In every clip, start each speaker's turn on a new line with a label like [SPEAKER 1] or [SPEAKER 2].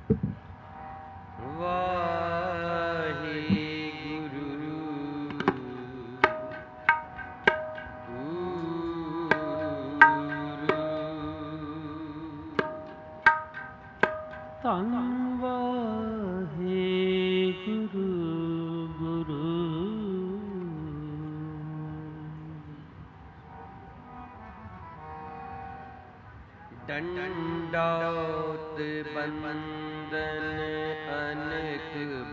[SPEAKER 1] दंडौत बंदन अनेक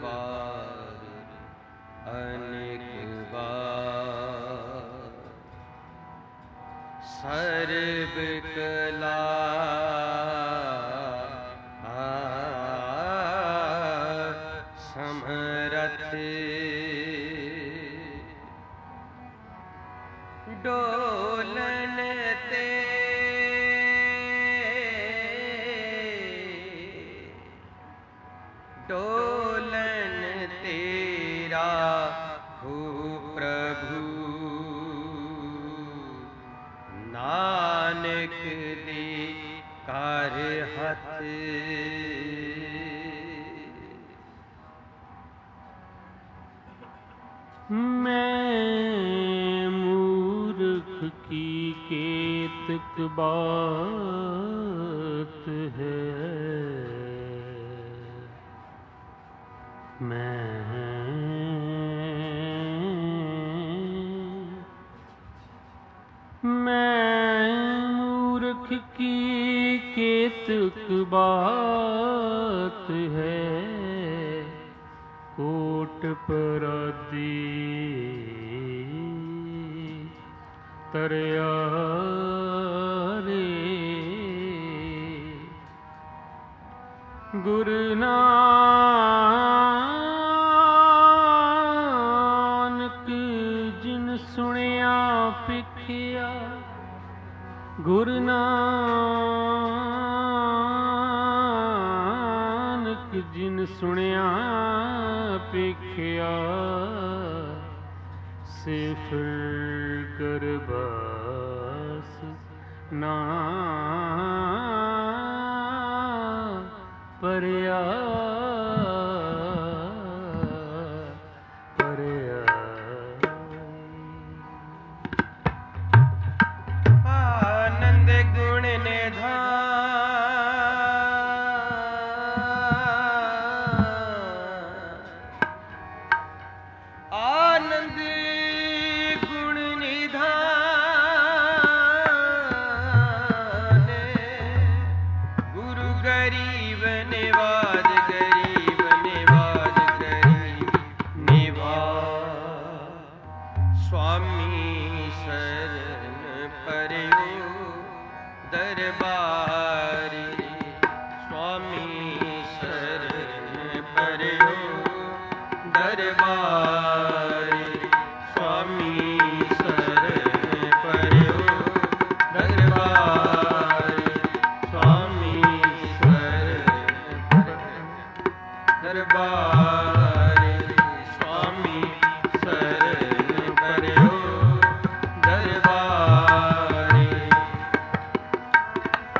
[SPEAKER 1] बार सर्व कला समरथ डोलन ते डोलन तेरा हो प्रभु नानक दे कर हथ
[SPEAKER 2] मैं मूर्ख की केतक बात है मैं मूर्ख की केतक बात है कोट परादी तरया रे गुरु नानक जिन सुनिया पिखिया गुरु नानक जिन सुनिया पिखिया से फिर कर बस ना परया
[SPEAKER 1] आनंद गुण निधान आनंद गुण निधान गुरु गरीब निवाज गरीब निवाज गरीब निवाज स्वामी शरण परयो दरबारी स्वामी शरण परयो दरबारी स्वामी शरण परयो दरबारी स्वामी शरण दरबारी स्वामी शरण परयो दरबारी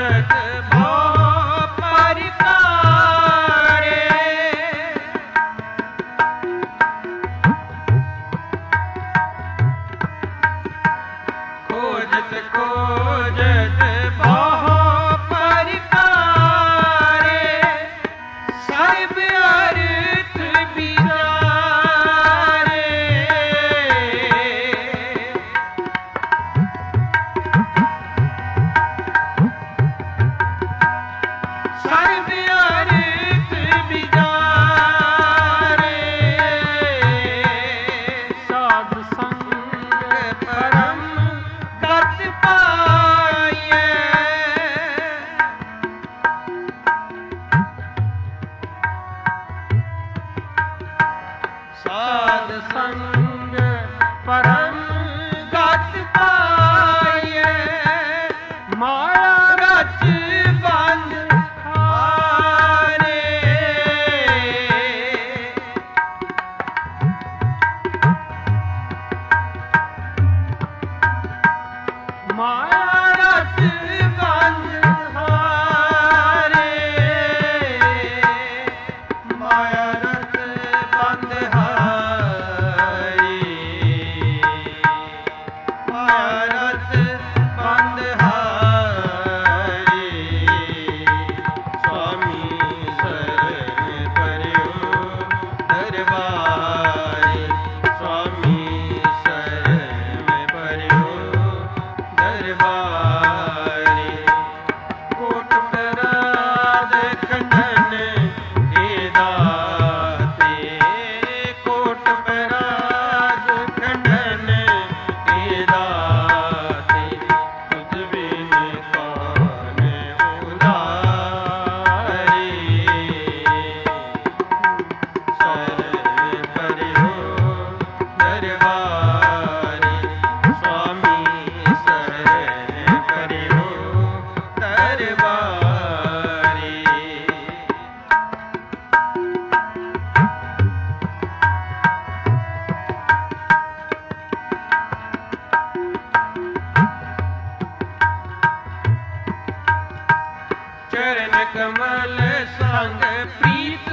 [SPEAKER 1] ਕਮਲ ਸੰਗ ਪ੍ਰੀਤ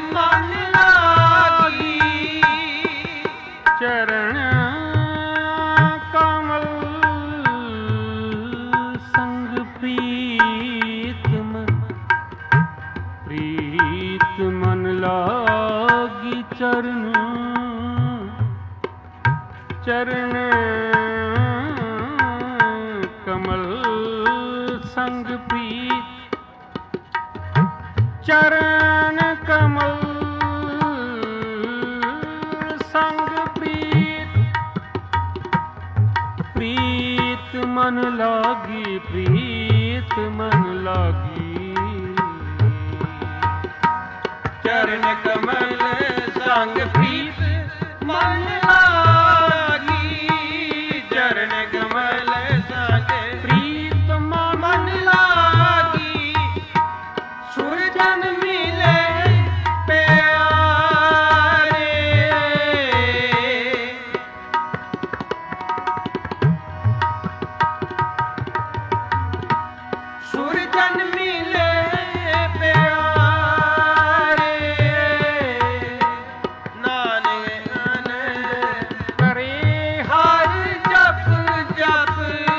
[SPEAKER 1] ਮਨ ਲਾਗੀ,
[SPEAKER 2] ਚਰਨ ਕਮਲ ਸੰਗ ਪ੍ਰੀਤ ਮਨ ਲਾਗੀ, ਚਰਨ ਕਮਲ ਸੰਗ ਪ੍ਰੀਤ, ਚਰਨ ਕਮਲ ਸੰਗ ਪ੍ਰੀਤ, ਪ੍ਰੀਤ ਮਨ ਲਾਗੀ, ਪ੍ਰੀਤ ਮਨ ਲਾਗੀ,
[SPEAKER 1] ਚਰਨ ਕਮਲ ਸੰਗ ਪ੍ਰੀਤ ਮਨ ਲਾਗੀ, ਚਰਨ ਕਮਲ ਸੰਗ
[SPEAKER 2] ਪ੍ਰੀਤ
[SPEAKER 1] ਮਨ ਲਾਗੀ, ਸੁਰਜਨ ਮਿਲੇ ਪਿਆਰੇ, ਸੁਰਜਨ ਮਿਲੇ ਪਿਆਰੇ, ਨਾਨਕ ਆਨੰਦ
[SPEAKER 2] ਕਰੇ
[SPEAKER 1] ਹਰ ਜਪ ਜਪ,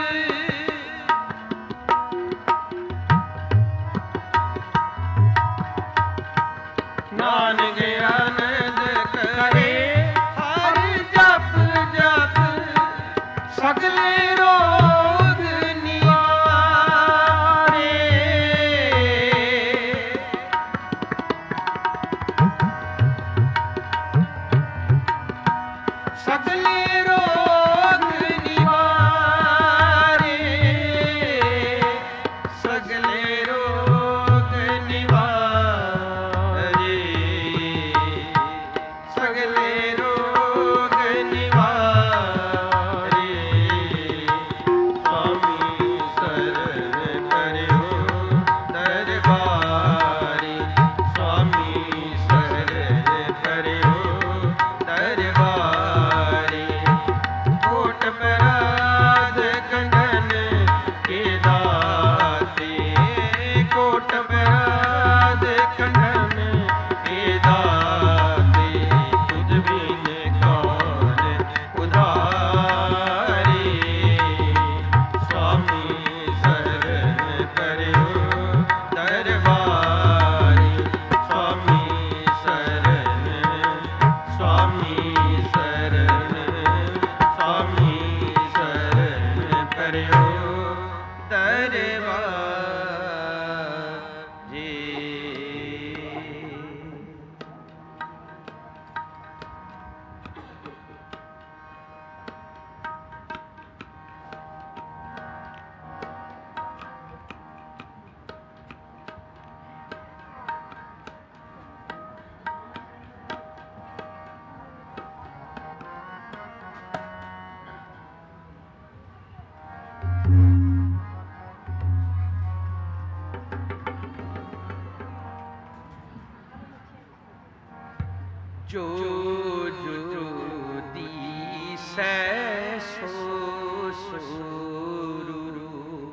[SPEAKER 1] ਨਾਨਕ ਆਨੰਦ ਕਰੇ ਹਰ ਜਪ ਜਪ, ਸਗਲੇ ਰੋਗ ਨਿਵਾਰੇ, ਸਗਲੇ ਰੋਗ ਨਿਵਾਰੇ, ਸਗਲੇ ਰੋਗ ਨਿਵਾਰੇ, ਸਗਲੇ ਰੋਗ ਨਿਵਾਰੇ, ਜੋ ਜੋ ਦੀਸੈ ਸੋ ਸੂਰੂ,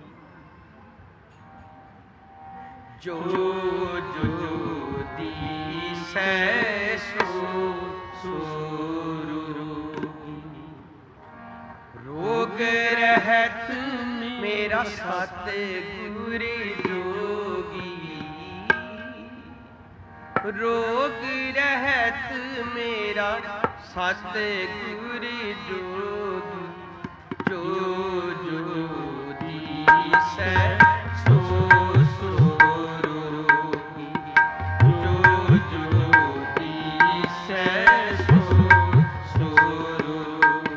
[SPEAKER 1] ਜੋ ਜੋ ਦੀਸੈ ਸੋ ਸੂਰੂ। ਰੋਗ ਰਹਿਤ ਮੇਰਾ ਸਤਿਗੁਰ ਜੋਗੀ, ਰੋਗ ਰਹਿਤ ਮੇਰਾ ਸਤਿਗੁਰ ਜੋਗੀ। ਜੋ ਜੋ ਦੀਸੈ ਸੋ ਸੂਰੂ, ਜੋ ਜੋ ਦੀਸੈ ਸੋ ਸੂਰੂ।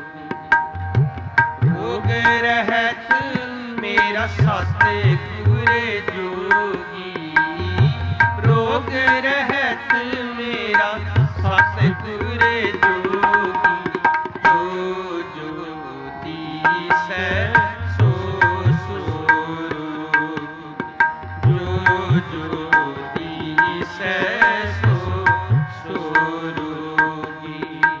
[SPEAKER 1] ਰੋਗ ਰਹਿਤ ਮੇਰਾ ਸਤਿਗੁਰ ਜੋਗੀ, ਰੋਗ ਰਹਿਤ ਮੇਰਾ ਸਤਿਗੁਰ ਜੋਗੀ। ਜੋ ਜੋ ਦੀਸੈ ਸੋ ਸੂਰੂ, ਜੋ ਜੋ ਦੀਸੈ ਸੋ ਸੂਰੂ।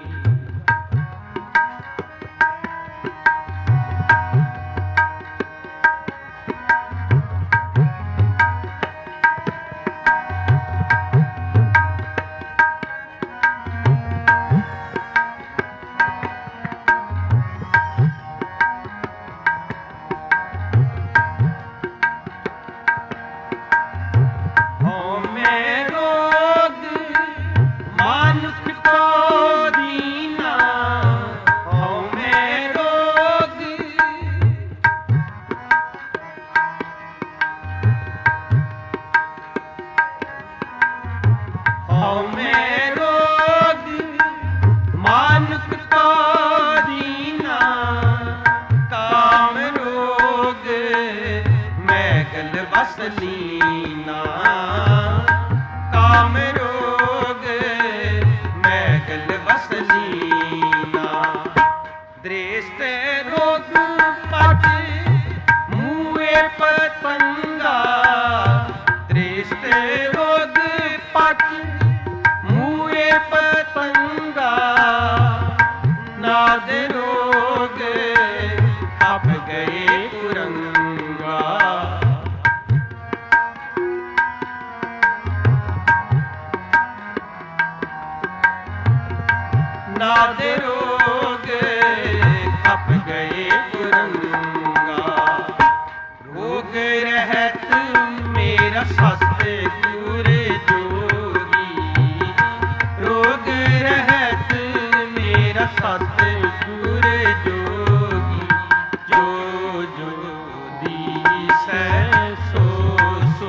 [SPEAKER 1] ਲੀਨਾ ਕਾਮ ਰੋਗ ਮੈਂ ਗਲ ਵਸ ਲੀਨਾ। ਦ੍ਰਿਸ਼ਟ ਰੋਗ ਪਟ ਮੂਏ ਪਤੰਗਾ, ਦ੍ਰਿਸ਼ਟ ਰੋਗ ਪਟ ਮੂਏ ਪਤੰਗਾ। ਨਾਦ ਰੋਗ ਅਪ ਗਏ ਕੁਰੰਗਾ, ਨਾਦ ਰੋਗ ਖਪ ਗਏ ਕੁਰੰਗਾ। ਰੋਗ ਰਹਿਤ ਮੇਰਾ ਸਤਿਗੁਰ ਜੋਗੀ, ਰੋਗ ਰਹਿਤ ਮੇਰਾ ਸਤਿਗੁਰ ਜੋਗੀ। ਜੋ ਜੋ ਦੀਸੈ ਸੋ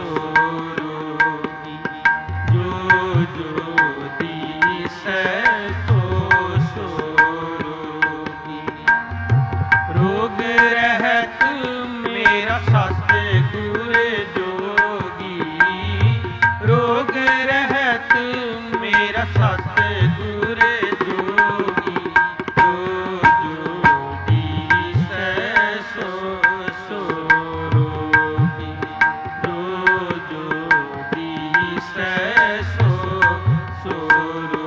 [SPEAKER 1] ਸੂਰੂ, ਜੋ ਜੋ ਦੀਸੈ ਰੋਗ ਰਹਿਤ ਮੇਰਾ ਸਤਿਗੁਰ ਜੋਗੀ, ਰੋਗ ਰਹਿਤ ਮੇਰਾ ਸਤਿਗੁਰ ਜੋਗੀ। ਜੋ ਜੋ ਦੀਸੈ ਸੋ ਸੂਰੂ, ਜੋ ਜੋ ਦੀਸੈ ਸੋ ਸੂਰੂ।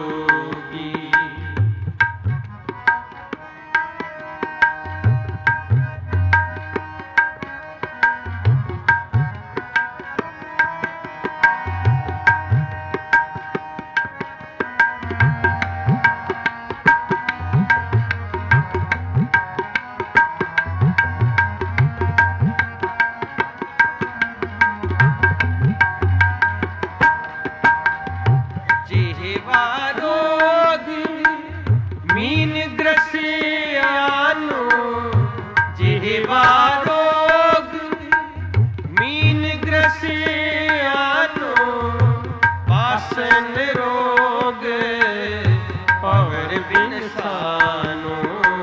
[SPEAKER 1] ਮੀਨ ਗ੍ਰਸਿਆਨੋ ਜਿਹਵਾ ਰੋਗ, ਮੀਨ ਗ੍ਰਸਿਆਨੋ ਵਾਸਨ ਰੋਗ ਪਵਰ ਬਿਨਸਾਨੋ,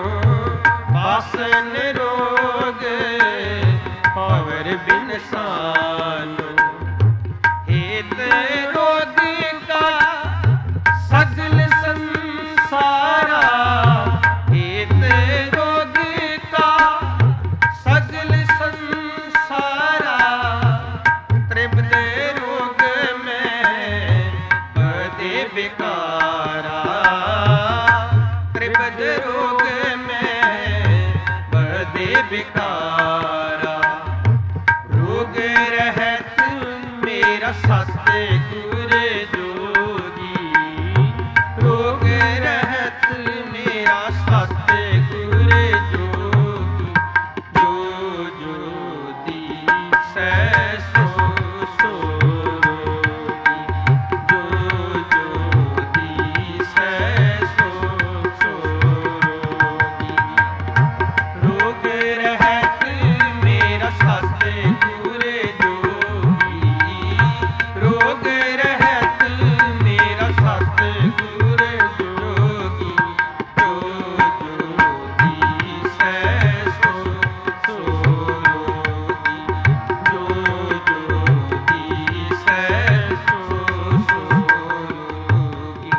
[SPEAKER 1] ਵਾਸਨ ਰੋਗ ਪਵਰ ਬਿਨਸਾਨੋ। ਹੇਤ ਰੋਗ ਕਾ ਸਗਲ ਸੰਸਾਰਾ, ਹੇਤ ਰੋਗ ਕਾ ਸਗਲ ਸੰਸਾਰਾ। ਤ੍ਰਿਪਤ ਰੋਗ ਮੈਂ ਪਦੇ ਵਿਕਾਰ, ਬਿਕਾਰਾ। ਰੋਗ ਰਹਿਤ ਮੇਰਾ ਸਤਿਗੁਰ ਜੋਗੀ, ਰੋਗ ਰਹਿਤ ਮੇਰਾ ਸਤਿਗੁਰ ਜੋਗੀ। ਜੋ ਜੋ ਦੀਸੈ ਸੋ ਸੋ ਰੋਗੀ, ਜੋ ਜੋ ਦੀਸੈ ਸੋ ਸੋ ਰੋਗੀ। ਰੋਗ ਰਹਿਤ ਮੇਰਾ ਸਤਿਗੁਰ ਜੋਗੀ, ਰੋਗ ਰਹਿਤ ਮੇਰਾ ਸਤਿਗੁਰ ਜੋਗੀ। ਜੋ ਜੋ ਦੀਸੈ ਸੋ ਸੋ ਰੋਗੀ, ਜੋ ਜੋ ਦੀਸੈ ਸੋ ਸੋ ਰੋਗੀ।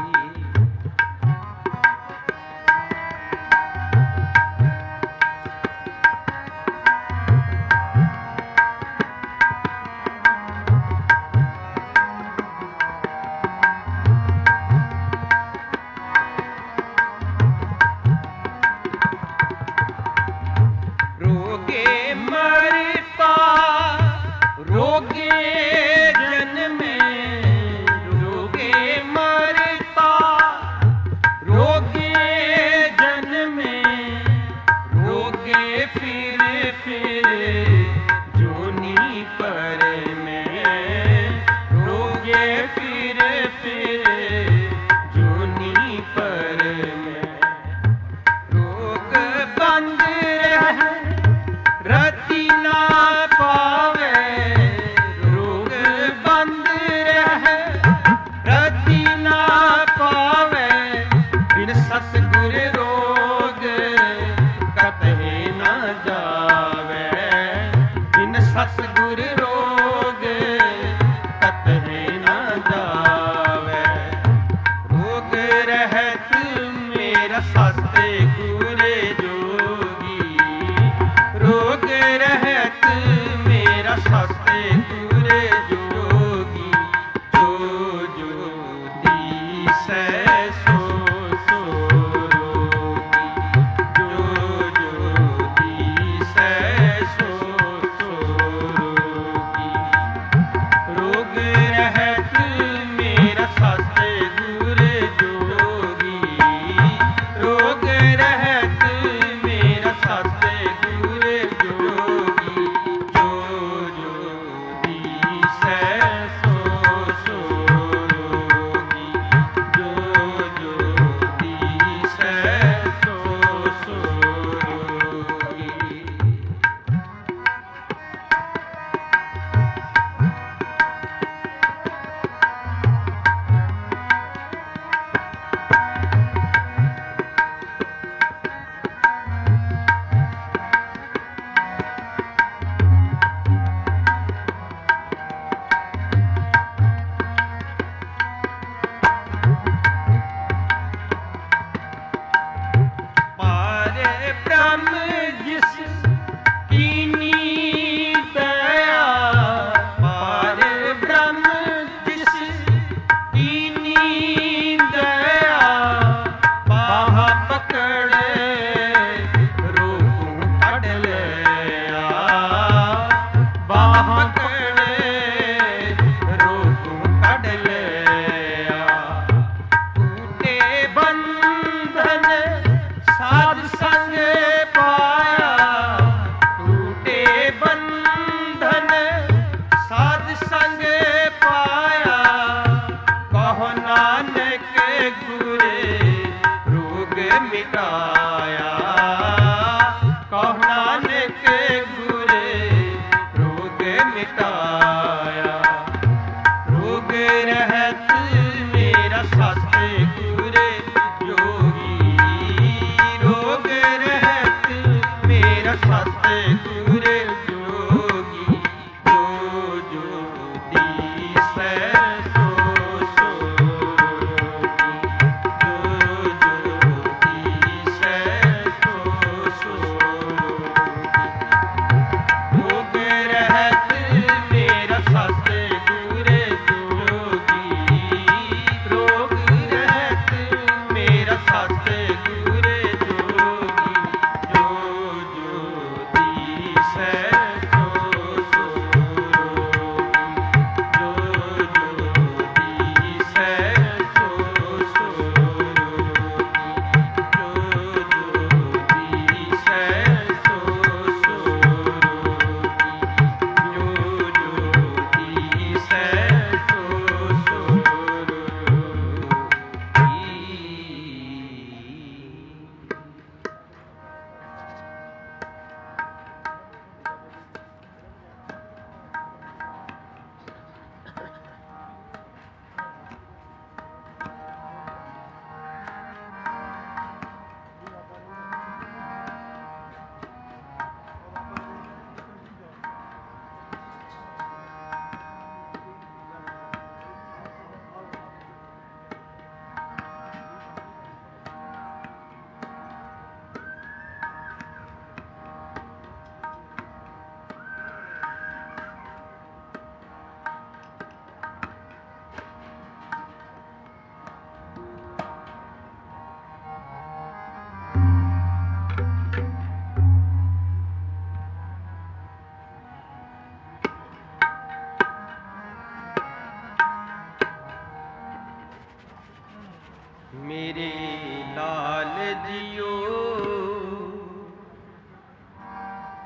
[SPEAKER 1] ਰੋਗੇ ਮਰਤਾ ਰੋਗੇ ਜਨਮੇ, ਰੋਗੇ ਮਰਤਾ ਰੋਗੇ ਜਨਮੇ। ਰੋਗੇ ਫਿਰ ਫਿਰ ਜੋਨੀ ਪਰ ਮੈਂ, ਰੋਗੇ ਫਿਰ ਫਿਰ ਜੋਨੀ ਪਰ ਮੈਂ। ਰੋਗ ਬੰਦ ਰਹਿ ਰਤੀ ਨਾ ਪਾਵੇ, ਰੋਗ ਬੰਦ ਰਹਿ ਰਤੀ ਨਾ ਪਾਵੇ। ਬਿਨ ਸਤਿਗੁਰ ਰੋਗ ਕਤਹਿ ਨਾ ਜਾਵੇ, ਬਿਨ ਸਤਿਗੁਰ ਰੋਗ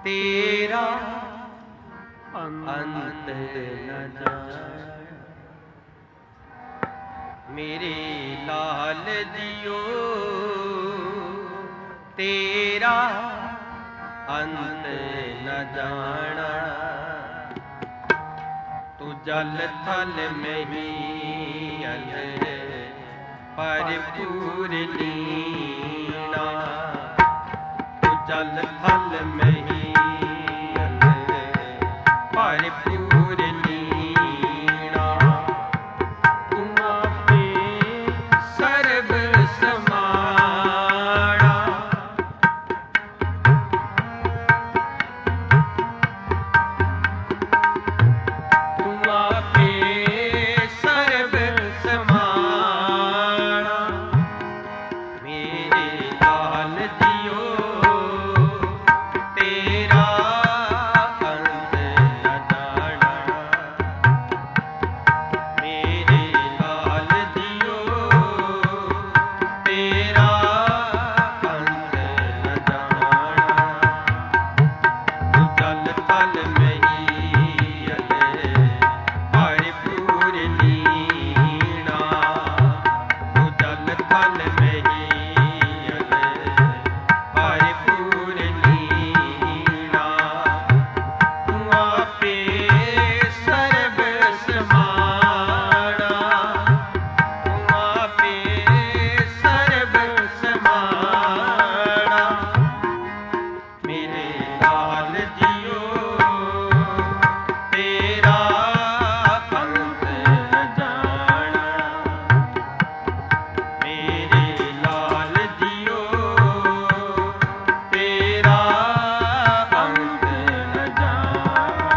[SPEAKER 1] ਤੇਰਾ
[SPEAKER 2] ਅੰਤ
[SPEAKER 1] न जान। मेरे लाल जियो तेरा अंत न जाना। तू जल थल में ही परिपूर लीना। तू जल थल में ही परिपूर लीना।
[SPEAKER 2] तू आपे
[SPEAKER 1] सर्व समाना। तू आपे सर्व समाना। मेरे लाल जियो तेरा अंत न जाना। मेरे लाल जियो तेरा अंत न जाना। तू जल थल में ही परिपूर लीना। तू जल थल में ही परिपूर लीना। तू आपे सर्व समाना। तू आपे सर्व समाना। मेरे लाल जियो तेरा अंत न जाना। मेरे लाल जियो तेरा अंत न जाना।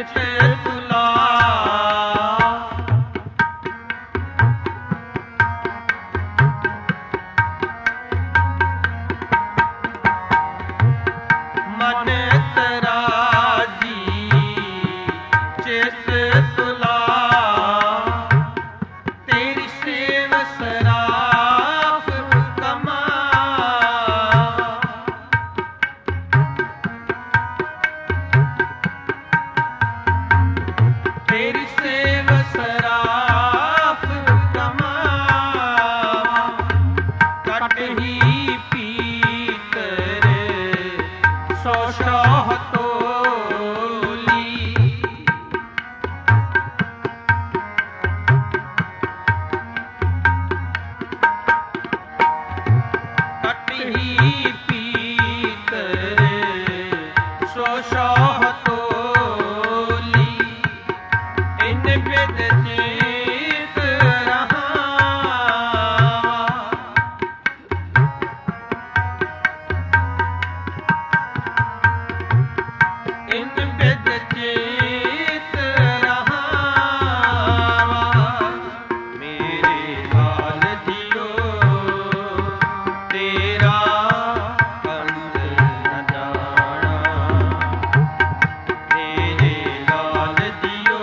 [SPEAKER 1] चित तुला मन तराजी चित तुला तेरी सेव सराफ कमा तेरी सेव सराफ कमा कट ही पीतर सौ शाह तोली कट ही पीतर सौ शाह तोली इन बिद जीत रहा इन बिद जीत रहा मेरे लाल जियो तेरा अंत न जाना मेरे लाल जियो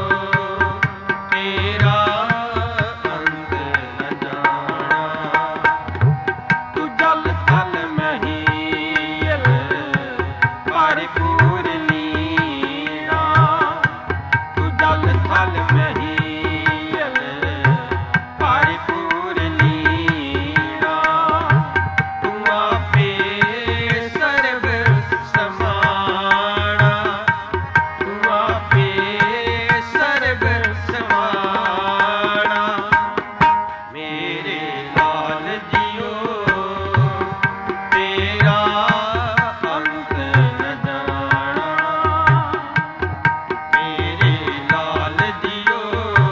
[SPEAKER 1] तेरा अंत न जाना तू जल थल महील परिपूर लीना तू जल थल महील परिपूर लीना तू आपे सर्व समाना तू आपे सर्व समाना मेरे लाल जियो तेरा अंत न जाना मेरे लाल जियो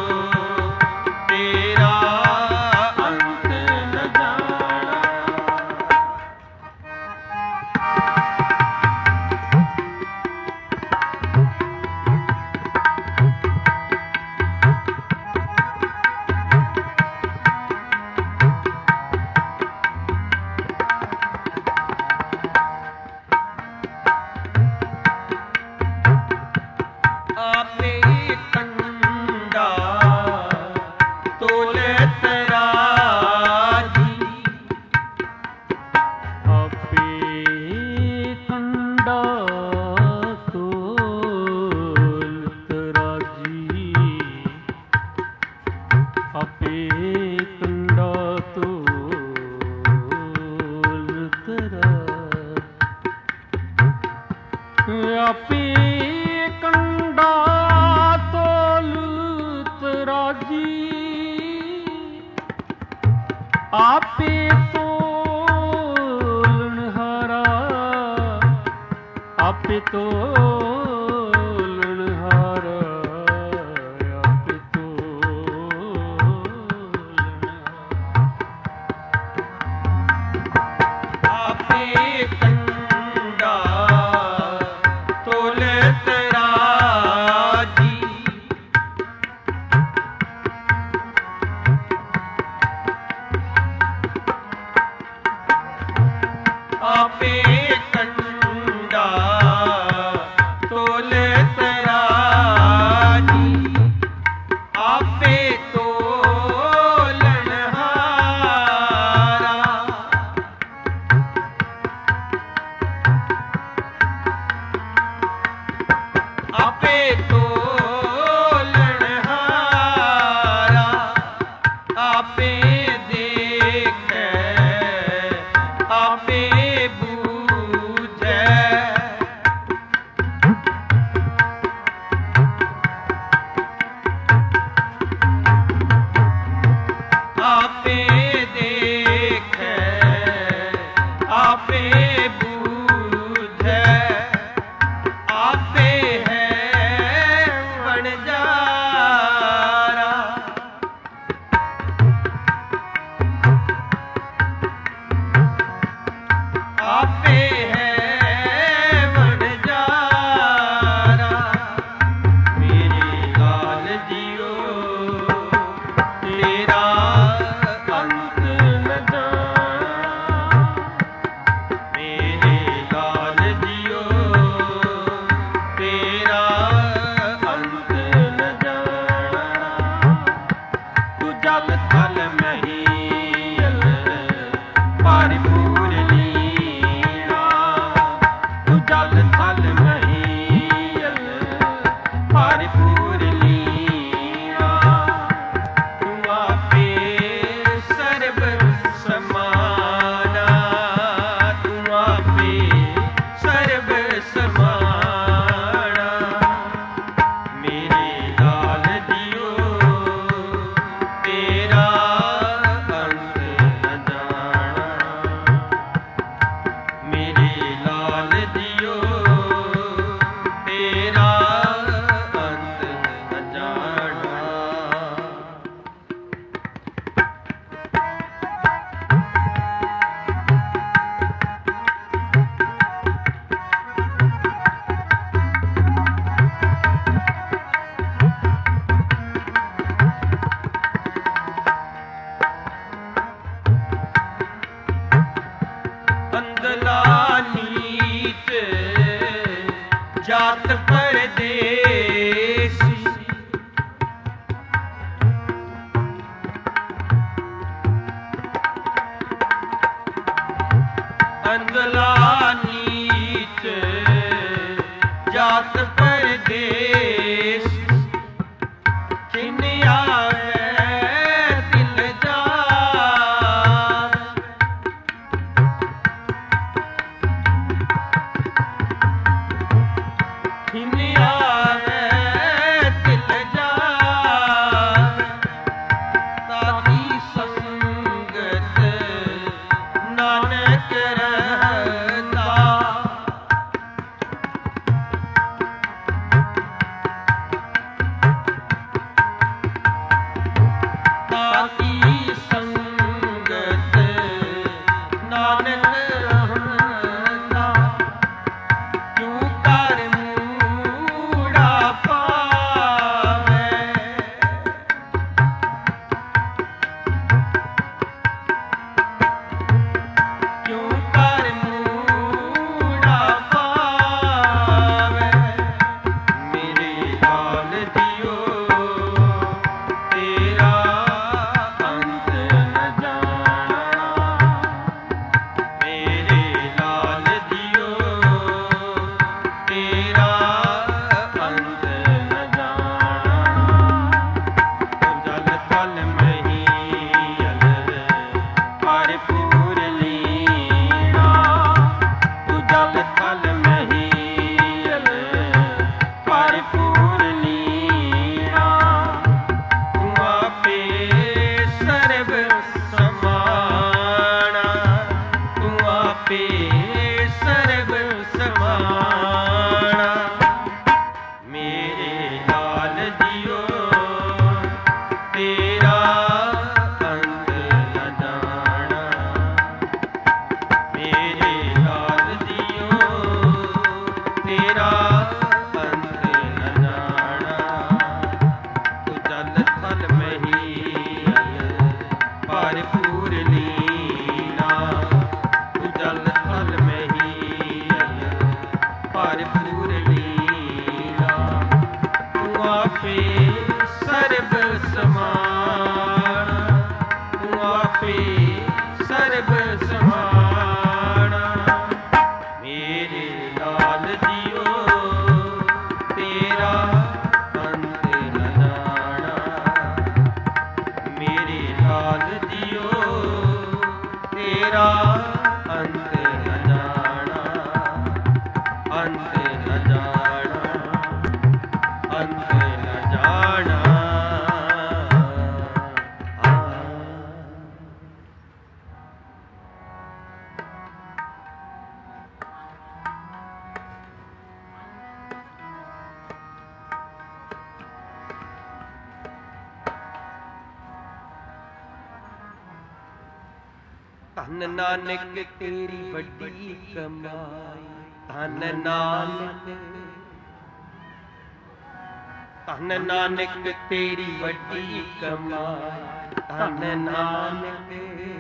[SPEAKER 1] तेरा अंत न जाना आपे कंडा तोले तराजी
[SPEAKER 2] ਆਪੇ ਕੰਡਾ ਤੋਲ ਤਰਾਜੀ ਆਪੇ ਕੰਡਾ ਤੋਲ ਤਰਾਜੀ ਆਪੇ ਕੰਡਾ ਤੋਲ ਤਰਾਜੀ ਆਪੇ ਤੋਲਣਹਾਰਾ ਆਪੇ ਤੋਲਣਹਾਰਾ ਆਪੇ ਤੋਲਣਹਾਰਾ
[SPEAKER 1] आपे कंडा तोले तराजी आपे कंडा तोले तराजी आपे तोलनहारा आपे तोलनहारा आपे देखे आपे बूझे आपे देखे आपे बूझे आपे है ਭਰਪੂਰ ਲੀਣਾ ਤੂੰ ਆਪੇ ਸਰਬ ਸਮਾਨਾ ਤੂੰ ਆਪੇ ਸਰਬ ਸਮਾਨਾ ਮੇਰੇ ਲਾਲ ਜੀਓ ਤੇਰਾ ਅੰਤ ਨ ਜਾਣਾ ਮੇਰੇ ਲਾਲ ਜੀਓ ਤੇਰਾ ਅੰਤ ਨ ਜਾਣਾ ਅੰਧਲਾ ਨੀਚ ਜਾਤ ਪਰਦੇਸੀ ਅੰਧਲਾ ਨੀਚ ਜਾਤ ਪਰਦੇਸੀ ਕਿਨ ਆਵੇ ਦਿਲ ਜਾਵੇ ਕਿਨ ਆਵੇ ਦਿਲ ਜਾਵੇ ਤਾਕੀ ਸੰਗਤ ਨਾਨਕ ਰਹਿਤਾ ਤਾਕੀ ਸੰਗਤ ਨਾਨਕ ਰਹਿਤਾ ਕਿਉ ਕਰ ਮੂੜਾ ਪਾਵੇ ਕਿਉ ਕਰ ਮੂੜਾ ਪਾਵੇ ਮੇਰੇ ਲਾਲ ਜੀਓ ਤੇਰਾ ਅੰਤ ਨ ਜਾਣਾ ਮੇਰੇ ਲਾਲ ਜੀਓ ਤੇਰਾ ਅੰਤ ਨ ਜਾਣਾ ਜਲ ਥਲ ਮਹੀਲ ਭਰਪੂਰ ਲੀਣਾ ਤੂੰ ਜਲ ਥਲ ਮਹੀਲ ਭਰਪੂਰ ਲੀਣਾ ਤੂੰ ਆਪੇ ਸਰਬ ਸਮਾਣਾ ਤੂੰ ਆਪੇ ਸਰਬ ਸਮਾਣਾ ਮੇਰੇ ਲਾਲ ਜੀਓ ਤੇਰਾ ਅੰਤ ਨ ਜਾਣਾ ਮੇਰੇ ਲਾਲ ਜੀਓ ਤੇਰਾ ਅੰਤ ਨ ਜਾਣਾ ਤੂੰ ਜਲ ਥਲ ਮਹੀਲ ਭਰਪੂਰ ਲੀਨਾ ਤੂੰ ਜਲ ਥਲ ਮਹੀਲ ਭਰਪੂਰ ਲੀਨਾ ਤੂੰ ਆਪੇ ਸਰਬ ਸਮਾਣਾ ਤੂੰ ਆਪੇ ਸਰਬ ਸਮਾਣਾ ਮੇਰੇ ਲਾਲ ਜੀਓ ਤੇਰਾ ਅੰਤ ਨ ਜਾਣਾ ਮੇਰੇ ਲਾਲ ਜੀਓ ਤੇਰਾ ਅੰਤ ਨ ਜਾਣਾ ਅੰਤ ਨ ਜਾਣਾ ਅੰਤ ਨ ਜਾਣਾ ਧੰਨ ਨਾਨਕ ਤੇਰੀ ਵੱਡੀ ਕਮਾਈ ਧੰਨ ਨਾਨਕ ਧੰਨ ਨਾਨਕ ਤੇਰੀ ਵੱਡੀ ਕਮਾਈ ਧੰਨ ਨਾਨਕ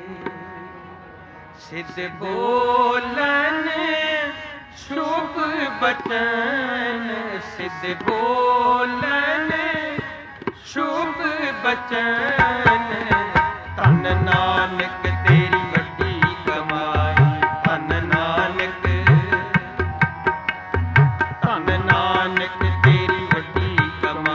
[SPEAKER 1] ਸਿੱਧ ਬੋਲਨ ਸ਼ੁਭ ਬਚਨ ਸਿੱਧ ਬੋਲਨ ਸ਼ੁਭ ਬਚਨ ਧੰਨ ਨਾਨਕ ਤੇਰੀ ਵੱਡੀ ਕਮਾਈ ਧੰਨ ਨਾਨਕ ਧੰਨ ਨਾਨਕ ਤੇਰੀ ਵੱਡੀ ਕਮਾਈ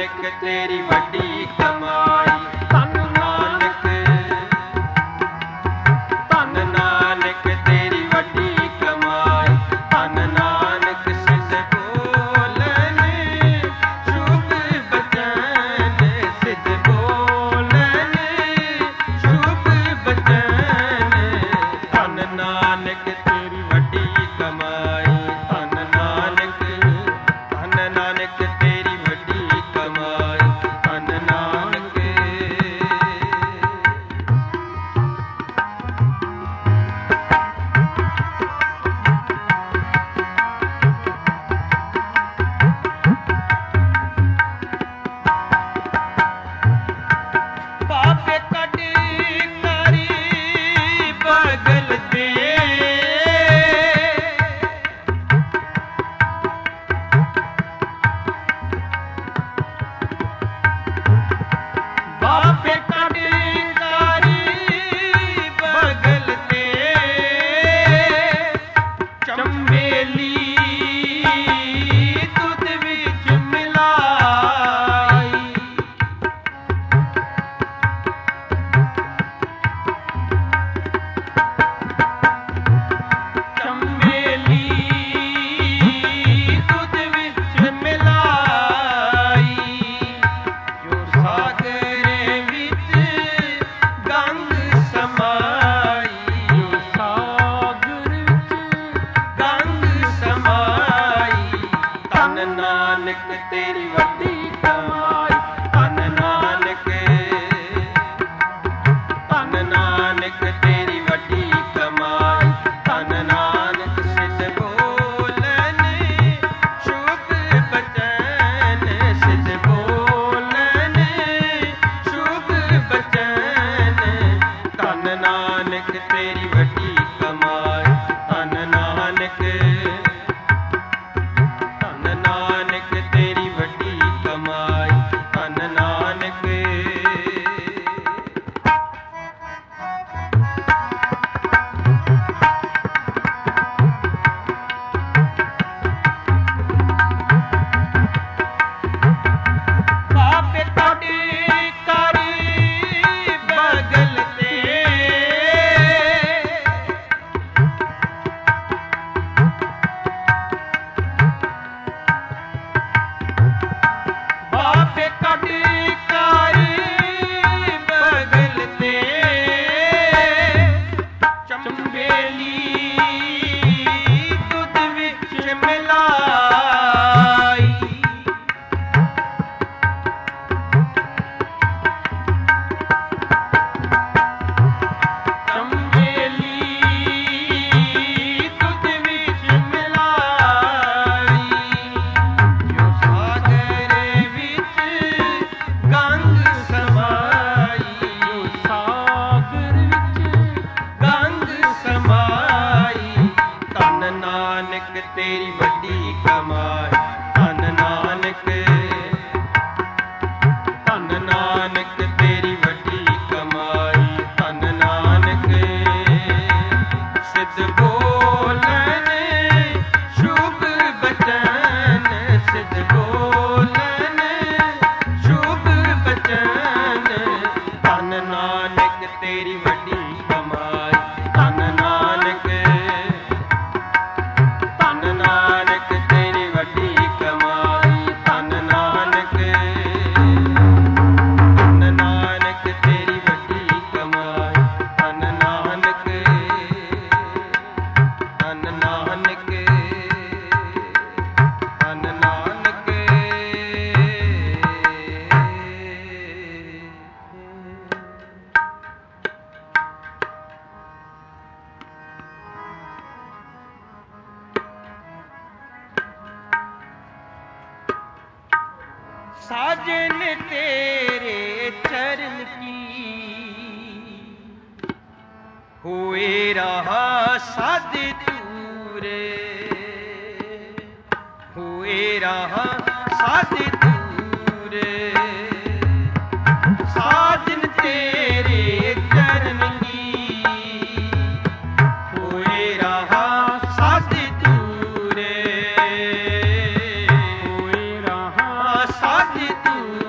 [SPEAKER 1] ਨਾਨਕ ਤੇਰੀ ਵੱਡੀ ਕਮਾਈ।
[SPEAKER 2] ਧੰਨ
[SPEAKER 1] ਨਾਨਕ ਧੰਨ ਨਾਨਕ ਤੇਰੀ ਵੱਡੀ ਕਮਾਈ। ਧੰਨ ਨਾਨਕ ਸਿੱਧ ਬੋਲਨ ਸ਼ੁਭ ਬਚਨ। ਸਿੱਧ ਬੋਲਨ ਸ਼ੁਭ ਬਚਨ। ਧੰਨ ਨਾਨਕ ਤੇਰੀ ਵੱਡੀ ਕਮਾਈ। ਧੰਨ ਨਾਨਕ ਧੰਨ ਨਾਨਕ ਤੇਰੀ ਵੱਡੀ ਕਮਾਈ। ਧੰਨ ਨਾਨਕ ਪਾਪੇ ਕੱਢ ਕਰੀ ਬਗਲ ਦੇ। ਬਾਪੇ ਕੱਢ ਕਰੀ ਬਗਲ ਤੇ। ਚੰਬੇਲੀ ਦੁੱਧ ਵਿੱਚ ਮਿਲਾਈ। ਚੰਬੇਲੀ ਦੁੱਧ ਵਿੱਚ ਮਿਲਾਈ। ਜੋ ਸਾਗਰ ਵਿੱਚ ਗੰਗ ਸਮਾਈ।
[SPEAKER 2] ਜੋ ਸਾਗਰ ਵਿੱਚ
[SPEAKER 1] ਗੰਗ ਸਮਾਈ। ਧੰਨ ਨਾਨਕ ਤੇਰੀ ਵੱਡੀ ਕਮਾਈ। ਧੰਨ ਨਾਨਕ ਧੰਨ ਨਾਨਕ ਤੇਰੀ ਵੱਡੀ ਕਮਾਈ। ਧੰਨ ਨਾਨਕ ਸਿੱਧ ਬੋਲਨ ਸ਼ੁਭ ਬਚਨ। ਸਿੱਧ ਬੋਲਨ ਸ਼ੁਭ ਬਚਨ। ਧੰਨ ਨਾਨਕ ਤੇਰੀ ਵੱਡੀ ਕਮਾਈ। ਧੰਨ ਨਾਨਕ ਧੰਨ ਨਾਨਕ ਤੇਰੀ ਵੱਡੀ ਕਮਾਈ। ਧੰਨ ਨਾਨਕ ਪਾਪੇ ਕੱਢ ਕਰੀ ਬਗਲ ਤੇ। ਬਾਪੇ ਕੱਢ ਕਰੀ ਬਗਲ ਤੇ। ਚੰਬੇਲੀ ਦੁੱਧ ਵਿੱਚ ਮਿਲਾਈ। ਚੰਬੇਲੀ ਦੁੱਧ ਵਿੱਚ ਮਿਲਾਈ। ਜੋ ਸਾਗਰ ਵਿੱਚ ਗੰਗ ਸਮਾਈ।
[SPEAKER 2] ਜੋ ਸਾਗਰ ਵਿੱਚ
[SPEAKER 1] ਗੰਗ ਸਮਾਈ। ਧੰਨ ਨਾਨਕ ਤੇਰੀ ਵੱਡੀ ਕਮਾਈ। ਧੰਨ ਨਾਨਕ ਧੰਨ ਨਾਨਕ ਤੇਰੀ ਵੱਡੀ ਕਮਾਈ। ਧੰਨ ਨਾਨਕ ਸਿੱਧ ਬੋਲਨ ਸ਼ੁਭ ਬਚਨ। ਸਿੱਧ ਬੋਲਨ ਸ਼ੁਭ ਬਚਨ। ਧੰਨ ਨਾਨਕ ਤੇਰੀ ਵੱਡੀ ਕਮਾਈ। ਧੰਨ ਨਾਨਕ ਧੰਨ ਨਾਨਕ ਤੇਰੀ ਵੱਡੀ ਕਮਾਈ। ਧੰਨ ਨਾਨਕ ਧੰਨ ਨਾਨਕ ਤੇਰੀ ਵੱਡੀ ਕਮਾਈ। ਧੰਨ ਨਾਨਕ ਧੰਨ ਨਾਨਕ ਧੰਨ ਨਾਨਕ। साजन तेरे चरण की हुए रहा साध दूरे, हुए रहा साध दूरे। साजन तेरे चरण की हुए रहा साध दूरे, हुए रहा साध दूरे।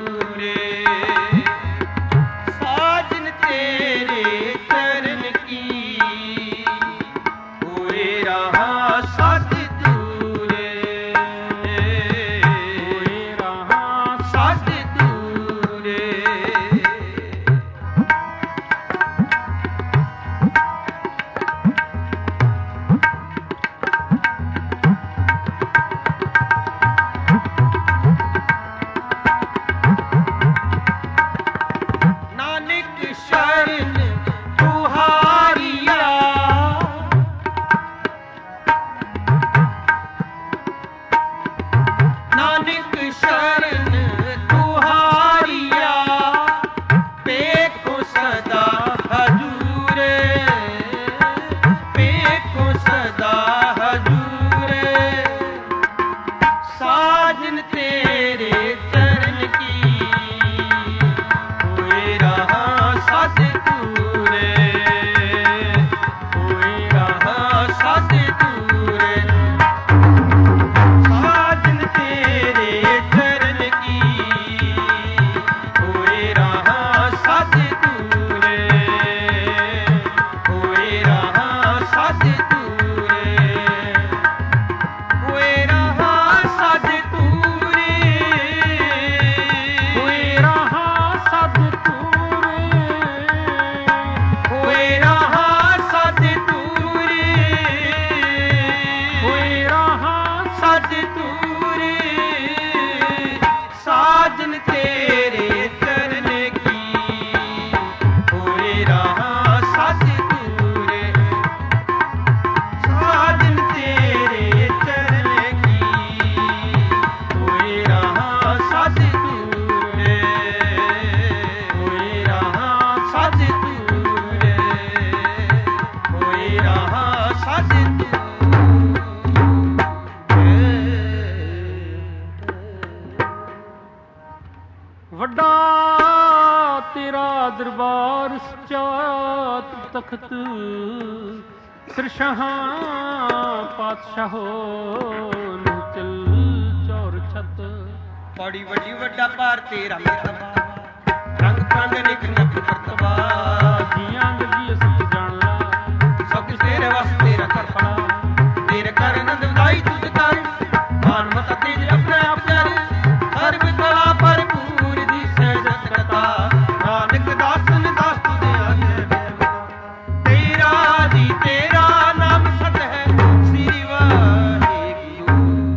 [SPEAKER 2] ਵੱਡਾ ਤੇਰਾ ਦਰਬਾਰ ਸੱਚਾ ਤਖਤ ਸਿਰਸ਼ਾਹਾਂ ਪਾਤਸ਼ਾਹੋ ਚਲ ਚੌਰ ਛਤ।
[SPEAKER 1] ਬੜੀ ਵੱਡੀ ਵੱਡਾ ਭਾਰ ਤੇਰਾ ਮਰਤਬਾ ਰੰਗ ਪੰਗ ਨਿਕ ਨਿਕ ਕਰਤਬਾ
[SPEAKER 2] ਜੀਆਂ ਜੀ ਅਸੀਂ ਜਾਣ ਲਾ
[SPEAKER 1] ਸਭ ਕੁਛ ਤੇਰੇ ਵਸ ਤੇਰਾ ਕਰਪਾ ਤੇਰੇ ਕਰ ਨੰਦ ਵਧਾਈ ਤੁਧ ਕਰ ਮਾਨ ਮਤ ਤੇਜ ਆਪਣੇ ਆਪ ਕਰ ਸਰਬ ਕਲਾ ਭਰਪੂਰ ਦੀ ਸਹਿਜਤ ਕਥਾ ਨਾਨਕ ਦਾਸਨ ਦਾਸ ਤੁਧ ਆਗੇ ਤੇਰਾ ਜੀ ਤੇਰਾ ਨਾਮ ਸਤ ਹੈ ਸ੍ਰੀ ਵਾਹਿਗੁਰੂ।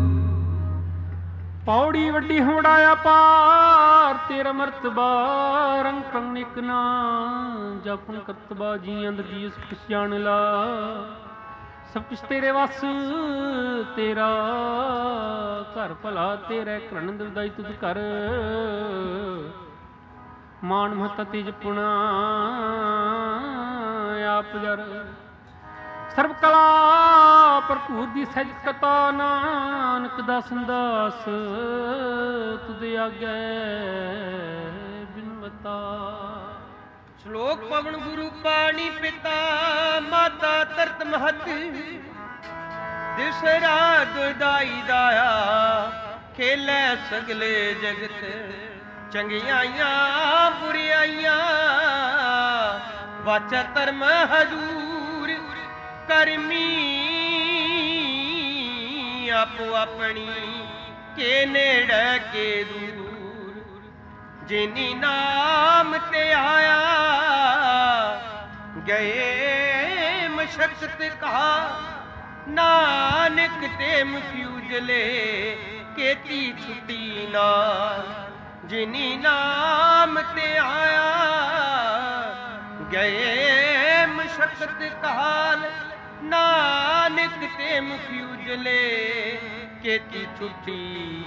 [SPEAKER 2] ਪੌੜੀ ਵੱਡੀ ਹੋੜਾਇਆ ਪਾਰ ਤੇਰਾ ਮਰਤਬਾ ਰੰਗ ਪੰਗ ਨਿਕ ਨਾ ਜਪਨ ਕਰਤਬਾ ਜੀ ਅੰਦਰ ਜੀ ਸਭ ਕੁਛ ਜਾਣ ਲਾ ਸਭ ਕੁਛ ਤੇਰੇ ਵਸ ਤੇਰਾ ਘਰ ਭਲਾ ਤੇਰਾ ਕਰਣ ਦਿਵਦਾਈ ਤੁਧ ਕਰ ਮਾਨ ਮਹਤਾ ਤੇਜ ਪੁਣਾ ਆਪ ਜਰ ਸਰਬ ਕਲਾ ਭਰਪੂਰ ਦੀ ਸਹਿਜ ਕਤਾ ਨਾਨਕ ਦਾ ਸੰਦਾਸ ਤੁਧ ਆਗੇ ਬਿਨਵਤਾ।
[SPEAKER 1] ਸ਼ਲੋਕ ਪਵਨ ਗੁਰੂ ਪਾਣੀ ਪਿਤਾ ਮਾਤਾ ਤਰਤ ਮਹਤ ਦਿਸ ਰਾਤ ਦਾਈ ਦਾਇਆ ਖੇਲੇ ਸਗਲੇ ਜਗਤ ਚੰਗਿਆਈਆਂ ਬੁਰੀਆਈਆਂ ਵਾਚਾ ਧਰਮ ਹਜੂਰ ਕਰਮੀ ਆਪੋ ਆਪਣੀ ਕੇ ਨੇੜੇ ਕੇ ਦੂਰ ਜਿਨੀ ਨਾਮ ਤੇ ਆਇਆ ਗਏ ਮਸ਼ਕਤ ਕਹਾ ਨਾਨਕ ਤੇ ਮੁਖੀ ਉਜਲੇ ਕੀਤੀ ਛੁੱਟੀ ਨਾ ਜਿਨੀ ਨਾਮ ਤੇ ਆਇਆ ਗਏ ਮਸ਼ਕਤ ਕਹਾਲ ਨਾਨਕ ਤੇ ਮੁਖੀ ਉਜਲੇ ਕੀਤੀ ਛੁੱਟੀ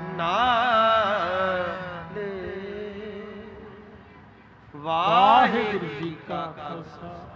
[SPEAKER 1] ਨਾਲ।
[SPEAKER 2] ਵਾਹਿਗੁਰੂ ਜੀ ਕਾ ਖਾਲਸਾ